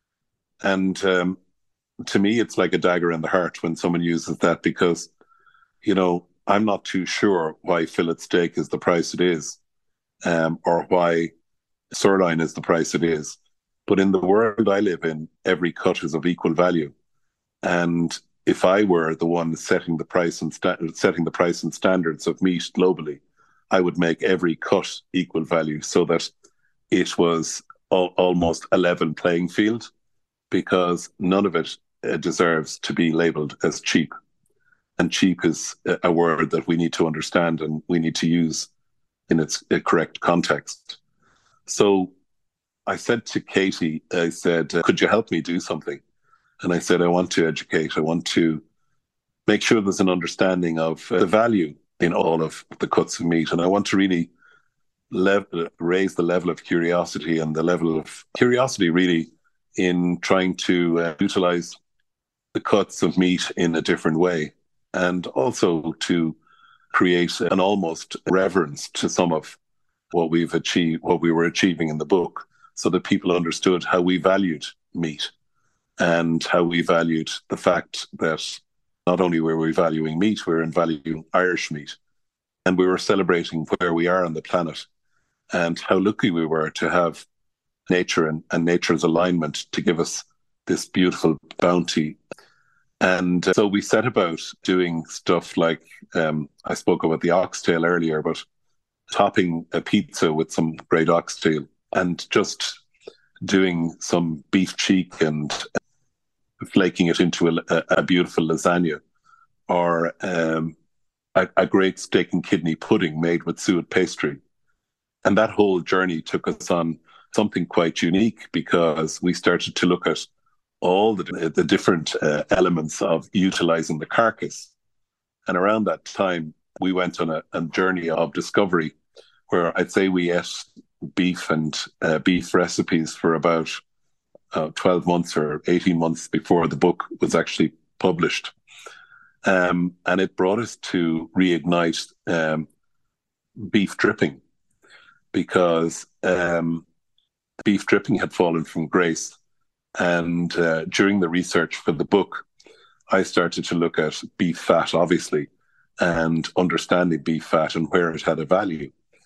And um, to me, it's like a dagger in the heart when someone uses that, because, you know, I'm not too sure why fillet steak is the price it is, um, or why sirloin is the price it is. But in the world I live in, every cut is of equal value. And if I were the one setting the price and sta- setting the price and standards of meat globally, I would make every cut equal value so that it was al- almost a level playing field, because none of it uh, deserves to be labeled as cheap. And cheap is a, a word that we need to understand and we need to use in its uh, correct context. So I said to Katie, I said, uh, could you help me do something? And I said, I want to educate. I want to make sure there's an understanding of uh, the value in all of the cuts of meat. And I want to really level, raise the level of curiosity and the level of curiosity really in trying to uh, utilize the cuts of meat in a different way, and also to create an almost reverence to some of what we've achieved, what we were achieving in the book, so that people understood how we valued meat and how we valued the fact that not only were we valuing meat, we were valuing Irish meat, and we were celebrating where we are on the planet and how lucky we were to have nature and, and nature's alignment to give us this beautiful bounty. And uh, so we set about doing stuff like, um, I spoke about the oxtail earlier, but topping a pizza with some great oxtail and just doing some beef cheek and flaking it into a, a beautiful lasagna, or um, a, a great steak and kidney pudding made with suet pastry. And that whole journey took us on something quite unique, because we started to look at all the, the different uh, elements of utilizing the carcass. And around that time, we went on a, a journey of discovery where I'd say we ate beef and uh, beef recipes for about uh, twelve months or eighteen months before the book was actually published. Um, and it brought us to reignite um, beef dripping, because um, beef dripping had fallen from grace. And uh, during the research for the book, I started to look at beef fat, obviously, and understanding beef fat and where it had a value.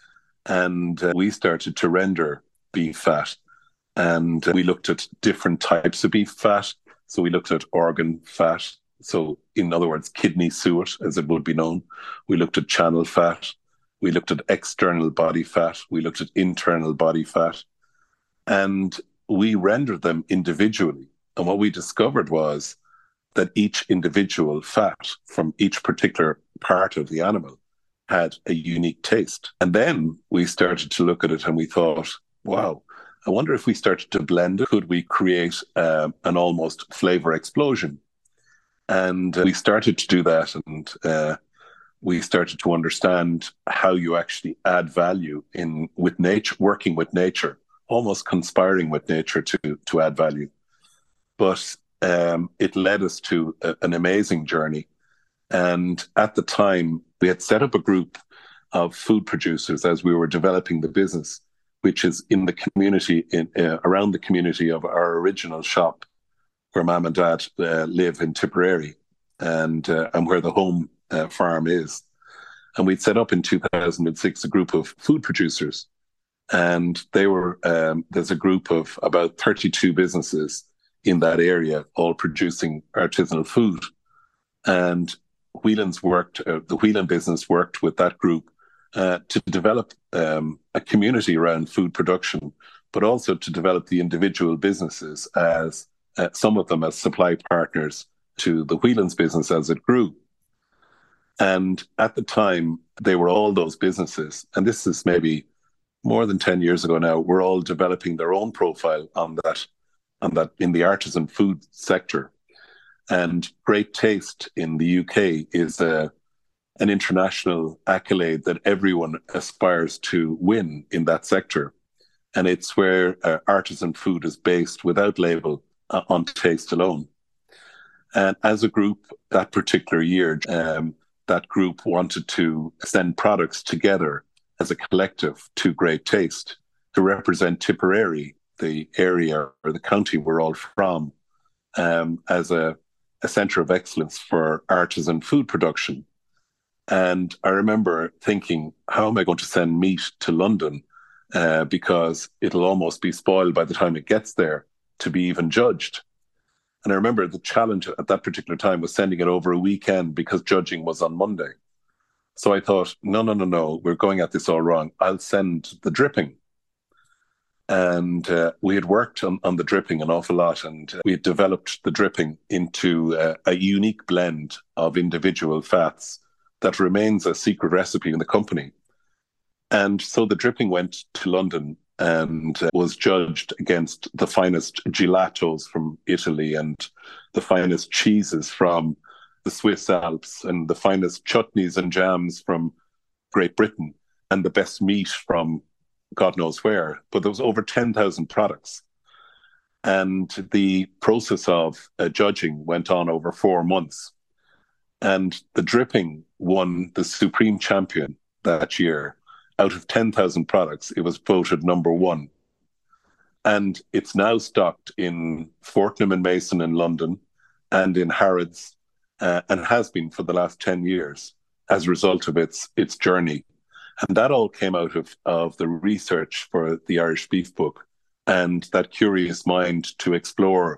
And uh, we started to render beef fat. And uh, we looked at different types of beef fat. So we looked at organ fat, So in other words, kidney suet, as it would be known. We looked at channel fat. We looked at external body fat. We looked at internal body fat. And we rendered them individually. And what we discovered was that each individual fat from each particular part of the animal had a unique taste. And then we started to look at it and we thought, wow, I wonder if we started to blend it, could we create uh, an almost flavor explosion? And uh, we started to do that, and uh, we started to understand how you actually add value in with nature, working with nature, almost conspiring with nature to to add value. But um, it led us to a, an amazing journey. And at the time, we had set up a group of food producers as we were developing the business, which is in the community, in uh, around the community of our original shop, where Mum and Dad uh, live in Tipperary, and uh, and where the home uh, farm is. And we'd set up in two thousand six a group of food producers, and they were um, there's a group of about thirty-two businesses in that area, all producing artisanal food. And Whelan's worked, uh, the Whelan business worked with that group uh, to develop um, a community around food production, but also to develop the individual businesses as uh, some of them as supply partners to the Whelan's business as it grew. And at the time, they were all those businesses, and this is maybe more than ten years ago now, we're all developing their own profile on that, on that in the artisan food sector. And Great Taste in the U K is a, an international accolade that everyone aspires to win in that sector. And it's where uh, artisan food is based without label uh, on taste alone. And as a group, that particular year, um, that group wanted to send products together as a collective to Great Taste to represent Tipperary, the area or the county we're all from, um, as a, a centre of excellence for artisan food production. And I remember thinking, how am I going to send meat to London? Uh, because it'll almost be spoiled by the time it gets there to be even judged. And I remember the challenge at that particular time was sending it over a weekend because judging was on Monday. So I thought, no, no, no, no, we're going at this all wrong. I'll send the dripping. And uh, we had worked on, on the dripping an awful lot, and we had developed the dripping into uh, a unique blend of individual fats that remains a secret recipe in the company. And so the dripping went to London and uh, was judged against the finest gelatos from Italy and the finest cheeses from the Swiss Alps and the finest chutneys and jams from Great Britain and the best meat from God knows where. But there was over ten thousand products. And the process of uh, judging went on over four months. And the dripping won the Supreme Champion that year. Out of ten thousand products, it was voted number one. And it's now stocked in Fortnum and Mason in London and in Harrods, uh, and has been for the last ten years as a result of its its journey. And that all came out of, of the research for the Irish Beef Book and that curious mind to explore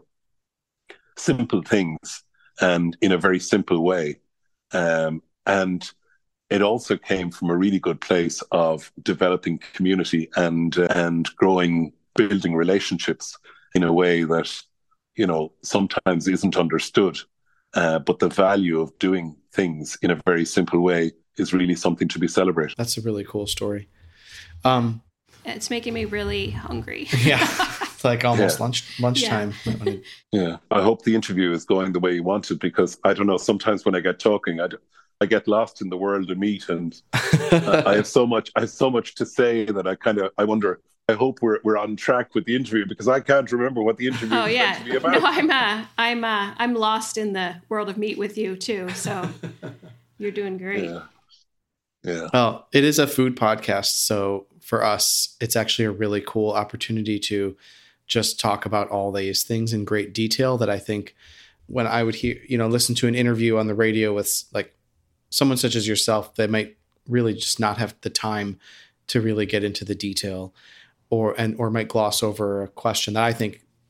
simple things and in a very simple way. Um, and it also came from a really good place of developing community and uh, and growing, building relationships in a way that, you know, sometimes isn't understood. Uh, but the value of doing things in a very simple way is really something to be celebrated. That's a really cool story. Um, it's making me really hungry. Yeah, it's like almost yeah. lunch lunchtime. Yeah. yeah, I hope the interview is going the way you want it, because I don't know, sometimes when I get talking, I, I get lost in the world of meat, and I, I have so much I have so much to say that I kind of I wonder. I hope we're we're on track with the interview, because I can't remember what the interview oh, is yeah. meant to be about. No, I'm uh, I'm uh, I'm lost in the world of meat with you too. So you're doing great. Yeah. Yeah. Well, it is a food podcast, so for us, it's actually a really cool opportunity to just talk about all these things in great detail. That I think when I would hear, you know, listen to an interview on the radio with like someone such as yourself, they might really just not have the time to really get into the detail, or and or might gloss over a question that I think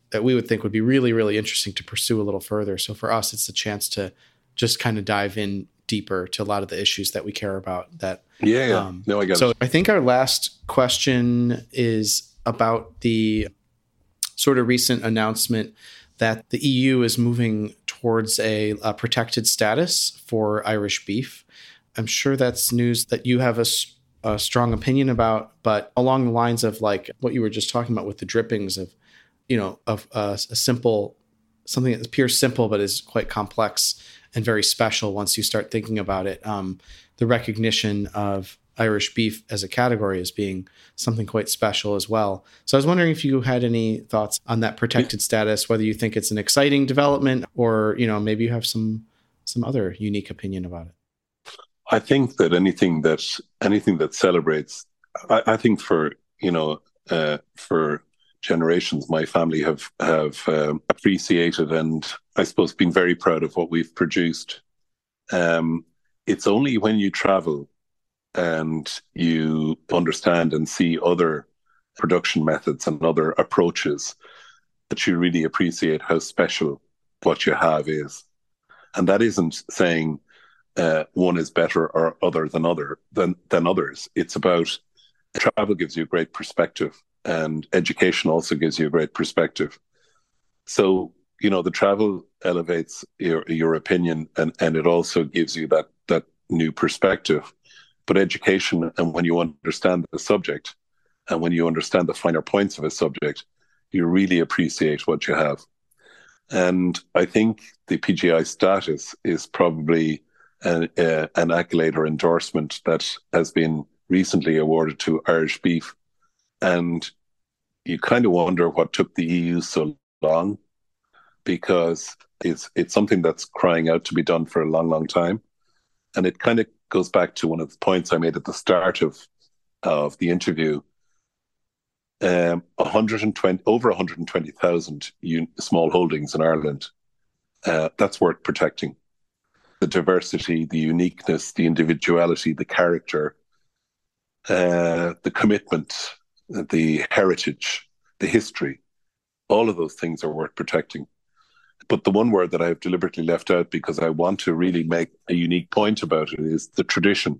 that we would think would be really, really interesting to pursue a little further. So for us, it's a chance to just kind of dive in deeper to a lot of the issues that we care about. That yeah, yeah. Um, no, I get so it. I think our last question is about the sort of recent announcement that the E U is moving towards a, a protected status for Irish beef. I'm sure that's news that you have a, a strong opinion about, but along the lines of like what you were just talking about with the drippings of, you know, of uh, a simple, something that appears simple but is quite complex and very special once you start thinking about it. Um, the recognition of Irish beef as a category as being something quite special as well. So I was wondering if you had any thoughts on that protected status, whether you think it's an exciting development or, you know, maybe you have some some other unique opinion about it. I think that anything that anything that celebrates, I, I think for, you know, uh, for generations, my family have have um, appreciated and I suppose been very proud of what we've produced. Um, it's only when you travel and you understand and see other production methods and other approaches that you really appreciate how special what you have is. And that isn't saying uh, one is better or other than other than than others. It's about travel gives you a great perspective, and education also gives you a great perspective. So, you know, the travel elevates your your opinion, and and it also gives you that that new perspective. But education, and when you understand the subject, and when you understand the finer points of a subject, you really appreciate what you have. And I think the P G I status is probably an, uh, an accolade or endorsement that has been recently awarded to Irish beef. And you kind of wonder what took the E U so long, because it's it's something that's crying out to be done for a long, long time. And it kind of goes back to one of the points I made at the start of of the interview. Um, one hundred twenty over one hundred twenty thousand un- small holdings in Ireland. Uh, that's worth protecting. The diversity, the uniqueness, the individuality, the character, uh, the commitment, the heritage, the history, all of those things are worth protecting. But the one word that I've deliberately left out, because I want to really make a unique point about it, is the tradition.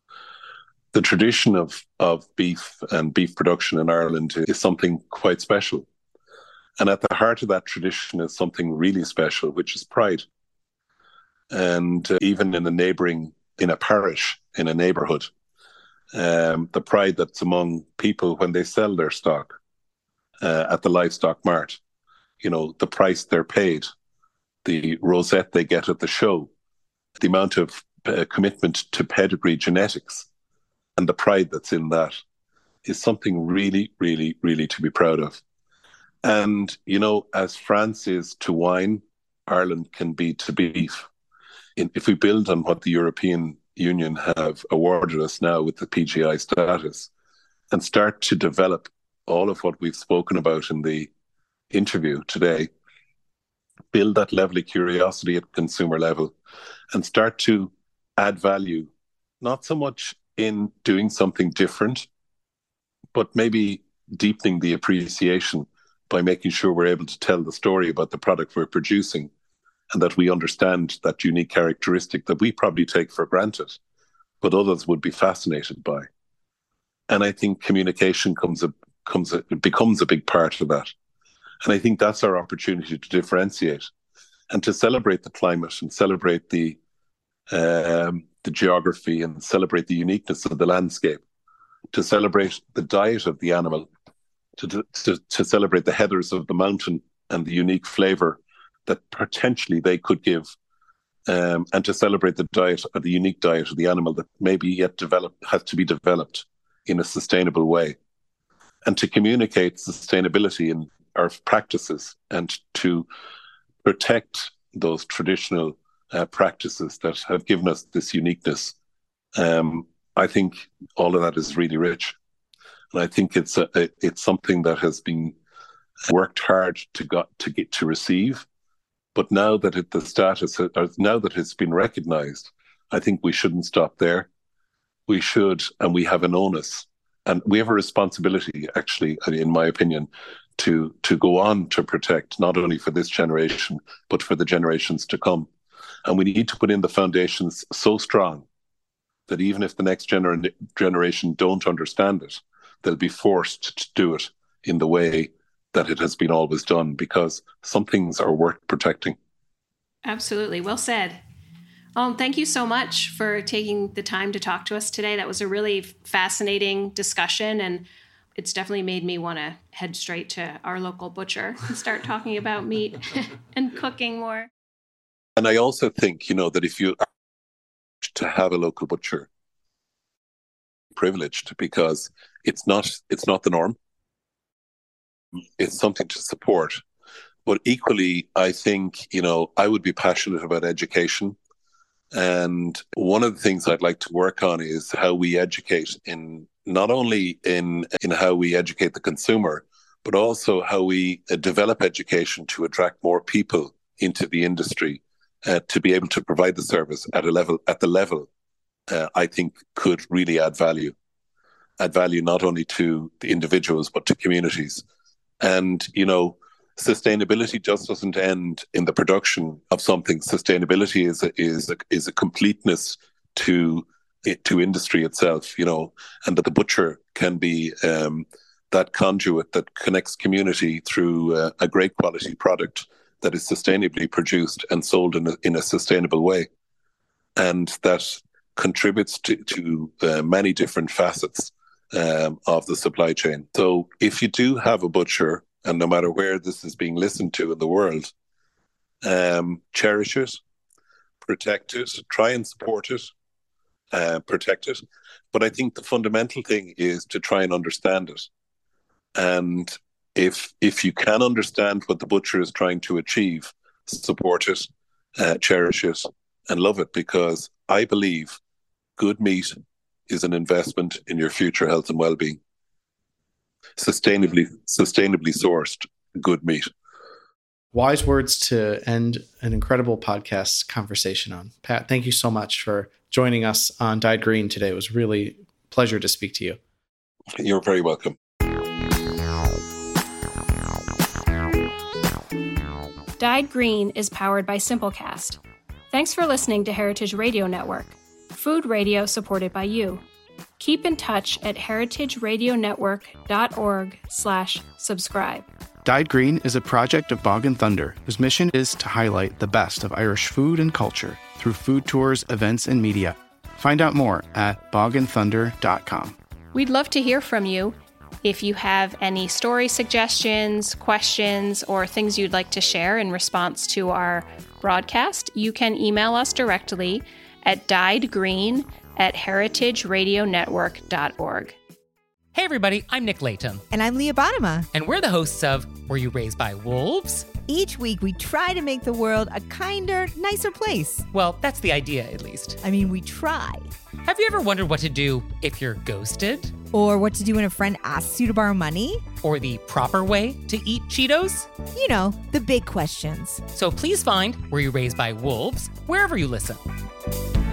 The tradition of, of beef and beef production in Ireland is something quite special. And at the heart of that tradition is something really special, which is pride. And uh, even in a neighbouring, in a parish, in a neighbourhood, um, the pride that's among people when they sell their stock uh, at the livestock mart, you know, the price they're paid, the rosette they get at the show, the amount of uh, commitment to pedigree genetics, and the pride that's in that is something really, really, really to be proud of. And, you know, as France is to wine, Ireland can be to beef. In, if we build on what the European Union have awarded us now with the P G I status and start to develop all of what we've spoken about in the interview today, build that level of curiosity at consumer level and start to add value, not so much in doing something different, but maybe deepening the appreciation by making sure we're able to tell the story about the product we're producing and that we understand that unique characteristic that we probably take for granted, but others would be fascinated by. And I think communication comes a, comes a, becomes a big part of that. And I think that's our opportunity to differentiate and to celebrate the climate and celebrate the um, the geography and celebrate the uniqueness of the landscape, to celebrate the diet of the animal, to, to, to celebrate the heathers of the mountain and the unique flavour that potentially they could give, um, and to celebrate the diet or the unique diet of the animal that maybe yet develop, has to be developed in a sustainable way, and to communicate sustainability in our practices and to protect those traditional uh, practices that have given us this uniqueness. Um, I think all of that is really rich. And I think it's a, it's something that has been worked hard to got to get to receive. But now that it, the status, or now that it's been recognized, I think we shouldn't stop there. We should, and we have an onus, and we have a responsibility, actually, in my opinion, to to go on to protect, not only for this generation, but for the generations to come. And we need to put in the foundations so strong that even if the next gener- generation don't understand it, they'll be forced to do it in the way that it has been always done, because some things are worth protecting. Absolutely. Well said. Um, thank you so much for taking the time to talk to us today. That was a really fascinating discussion, and it's definitely made me want to head straight to our local butcher and start talking about meat and cooking more. And I also think, you know, that if you are to have a local butcher, privileged, because it's not it's not the norm. It's something to support. But equally, I think, you know, I would be passionate about education. And one of the things I'd like to work on is how we educate in not only in, in how we educate the consumer, but also how we uh, develop education to attract more people into the industry uh, to be able to provide the service at a level, at the level uh, I think could really add value, add value not only to the individuals, but to communities. And, you know, sustainability just doesn't end in the production of something. Sustainability is a, is a, is a completeness to to industry itself, you know, and that the butcher can be um, that conduit that connects community through uh, a great quality product that is sustainably produced and sold in a, in a sustainable way, and that contributes to, to uh, many different facets um, of the supply chain. So if you do have a butcher, and no matter where this is being listened to in the world, um, cherish it, protect it, try and support it, uh, protect it. But I think the fundamental thing is to try and understand it. And if if you can understand what the butcher is trying to achieve, support it, uh, cherish it, and love it, because I believe good meat is an investment in your future health and well-being. Sustainably, sustainably sourced good meat. Wise words to end an incredible podcast conversation on. Pat, thank you so much for joining us on Dyed Green today. It was really a pleasure to speak to you. You're very welcome. Dyed Green is powered by Simplecast. Thanks for listening to Heritage Radio Network, food radio supported by you. Keep in touch at heritageradionetwork.org slash subscribe. Dyed Green is a project of Bog and Thunder, whose mission is to highlight the best of Irish food and culture through food tours, events, and media. Find out more at bog and thunder dot com. We'd love to hear from you. If you have any story suggestions, questions, or things you'd like to share in response to our broadcast, you can email us directly at dyedgreen at heritageradionetwork dot org. Hey everybody, I'm Nick Latham. And I'm Leah Bottima. And we're the hosts of Were You Raised by Wolves? Each week we try to make the world a kinder, nicer place. Well, that's the idea, at least. I mean, we try. Have you ever wondered what to do if you're ghosted? Or what to do when a friend asks you to borrow money? Or the proper way to eat Cheetos? You know, the big questions. So please find Were You Raised by Wolves wherever you listen.